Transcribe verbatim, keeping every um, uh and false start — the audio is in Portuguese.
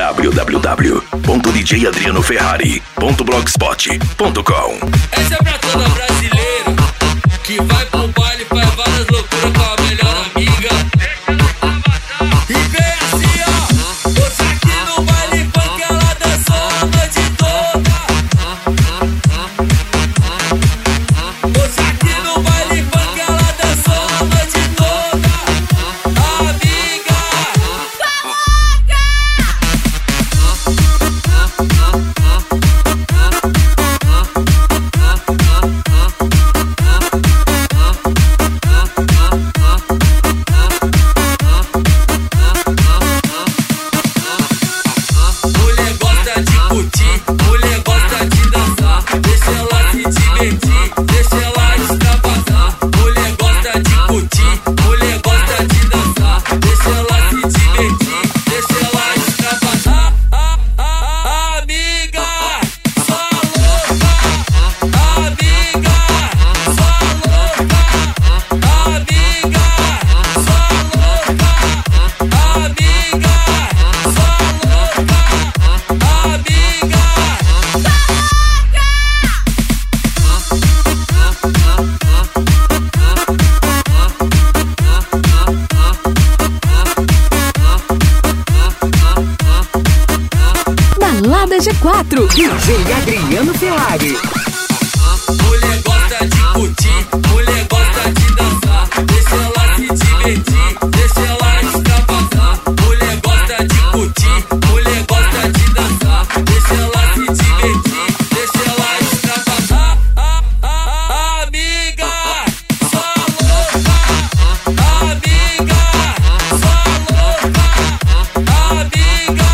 w w w ponto d j adriano ferrari ponto blogspot ponto com. Essa é pra toda brasileira que vai pro baile, faz várias loucuras com a melhor amiga. E vem assim, ó, você aqui no baile funk, ela dançou a noite toda. Você aqui no baile funk, ela dançou a noite toda. Amiga, mulher gosta de curtir, mulher gosta de dançar. Deixa ela se divertir, deixa ela extravasar. Mulher gosta de curtir, mulher gosta de dançar. Deixa ela se divertir, deixa ela extravasar. Ah, ah, ah, amiga, só louca. Amiga, só louca. Amiga, só louca. Amiga, só louca. Amiga. Balada G quatro, D J Adriano Ferrari. Mulher gosta de curtir, mulher gosta de dançar. Deixa ela se divertir, deixa ela extravasar. Mulher gosta de curtir, mulher gosta de dançar. Deixa ela se divertir, deixa ela extravasar. Ah, ah, ah, amiga, só louca. Amiga, só louca. Amiga,